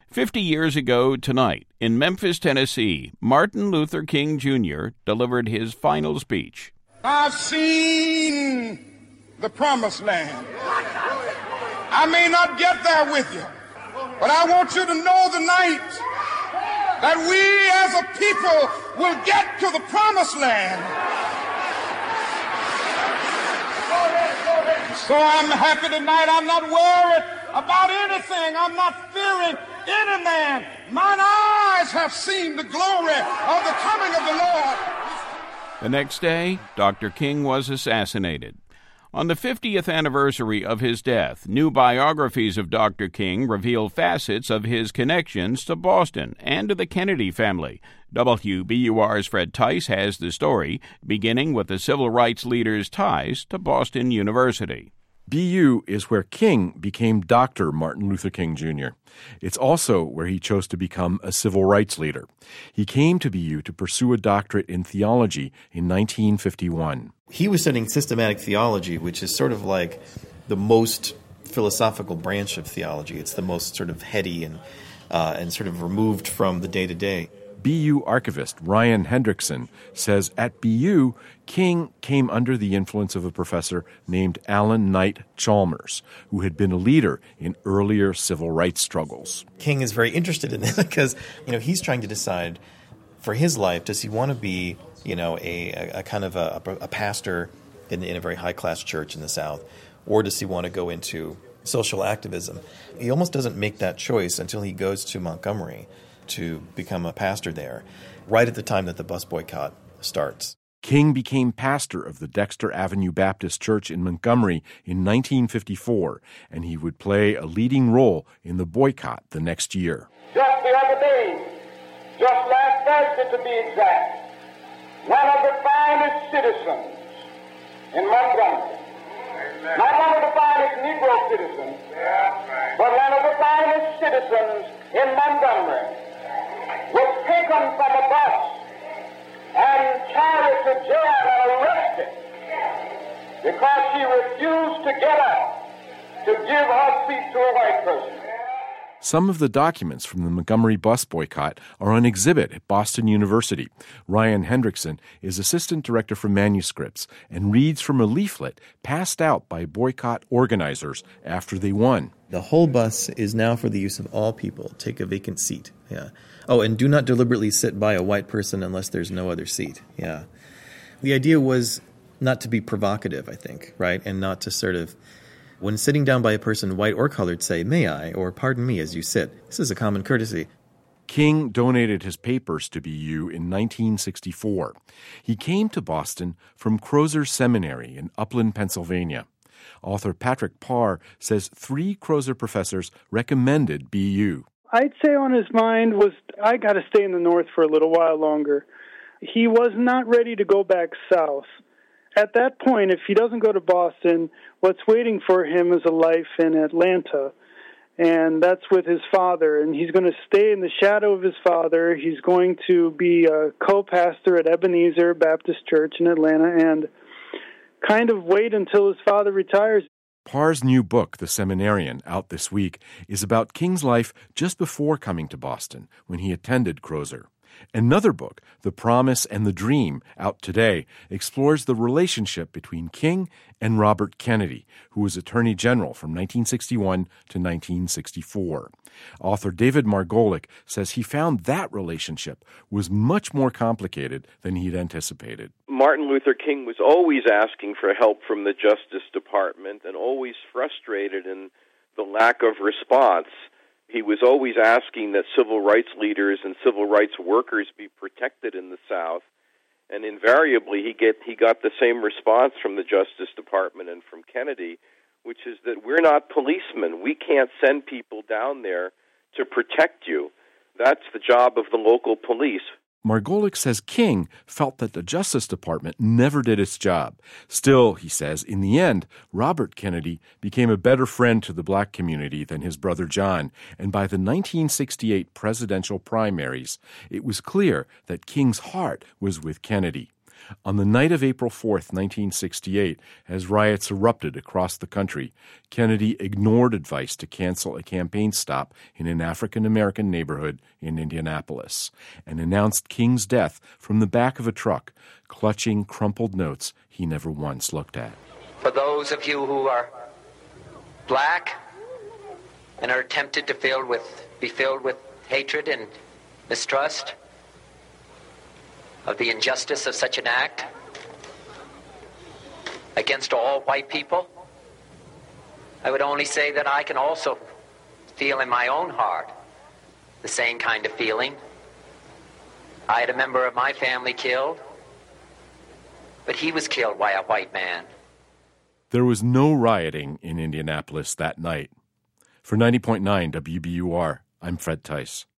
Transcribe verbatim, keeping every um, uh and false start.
Fifty years ago tonight, in Memphis, Tennessee, Martin Luther King Junior delivered his final speech. I've seen the promised land. I may not get there with you, but I want you to know tonight that we as a people will get to the promised land. So I'm happy tonight. I'm not worried about anything. I'm not fearing any man. Mine eyes have seen the glory of the coming of the Lord. The next day, Doctor King was assassinated. On the fiftieth anniversary of his death, new biographies of Doctor King reveal facets of his connections to Boston and to the Kennedy family. W B U R's Fred Tice has the story, beginning with the civil rights leader's ties to Boston University. B U is where King became Doctor Martin Luther King Junior It's also where he chose to become a civil rights leader. He came to B U to pursue a doctorate in theology in nineteen fifty-one. He was studying systematic theology, which is sort of like the most philosophical branch of theology. It's the most sort of heady and uh, and sort of removed from the day-to-day. B U archivist Ryan Hendrickson says at B U, King came under the influence of a professor named Alan Knight Chalmers, who had been a leader in earlier civil rights struggles. King is very interested in this because, you know, he's trying to decide for his life, does he want to be, you know, a, a, a kind of a, a pastor in, in a very high-class church in the South, or does he want to go into social activism? He almost doesn't make that choice until he goes to Montgomery to become a pastor there, right at the time that the bus boycott starts. King became pastor of the Dexter Avenue Baptist Church in Montgomery in nineteen fifty-four, and he would play a leading role in the boycott the next year. Just the other day, just last Thursday to be exact, one of the finest citizens in Montgomery, not one of the finest Negro citizens, but one of the finest citizens in Montgomery, was taken from a bus and carried to jail and arrested because she refused to get up to give her seat to a white person. Some of the documents from the Montgomery bus boycott are on exhibit at Boston University. Ryan Hendrickson is assistant director for manuscripts and reads from a leaflet passed out by boycott organizers after they won. The whole bus is now for the use of all people. Take a vacant seat. Yeah. Oh, and do not deliberately sit by a white person unless there's no other seat. Yeah. The idea was not to be provocative, I think, right? And not to sort of, when sitting down by a person, white or colored, say, may I, or pardon me as you sit. This is a common courtesy. King donated his papers to B U in nineteen sixty-four. He came to Boston from Crozer Seminary in Upland, Pennsylvania. Author Patrick Parr says three Crozer professors recommended B U. I'd say on his mind was, I got to stay in the North for a little while longer. He was not ready to go back south. At that point, if he doesn't go to Boston, what's waiting for him is a life in Atlanta, and that's with his father, and he's going to stay in the shadow of his father. He's going to be a co-pastor at Ebenezer Baptist Church in Atlanta and kind of wait until his father retires. Parr's new book, The Seminarian, out this week, is about King's life just before coming to Boston, when he attended Crozer. Another book, The Promise and the Dream, out today, explores the relationship between King and Robert Kennedy, who was Attorney General from nineteen sixty-one to nineteen sixty-four. Author David Margolick says he found that relationship was much more complicated than he'd anticipated. Martin Luther King was always asking for help from the Justice Department and always frustrated in the lack of response. He was always asking that civil rights leaders and civil rights workers be protected in the South, and invariably he get he got the same response from the Justice Department and from Kennedy, which is that we're not policemen. We can't send people down there to protect you. That's the job of the local police. Margolick says King felt that the Justice Department never did its job. Still, he says, in the end, Robert Kennedy became a better friend to the black community than his brother John, and by the nineteen sixty-eight presidential primaries, it was clear that King's heart was with Kennedy. On the night of April fourth, nineteen sixty-eight, as riots erupted across the country, Kennedy ignored advice to cancel a campaign stop in an African-American neighborhood in Indianapolis and announced King's death from the back of a truck, clutching crumpled notes he never once looked at. For those of you who are black and are tempted to fill with, be filled with hatred and mistrust of the injustice of such an act against all white people, I would only say that I can also feel in my own heart the same kind of feeling. I had a member of my family killed, but he was killed by a white man. There was no rioting in Indianapolis that night. For ninety point nine W B U R, I'm Fred Tice.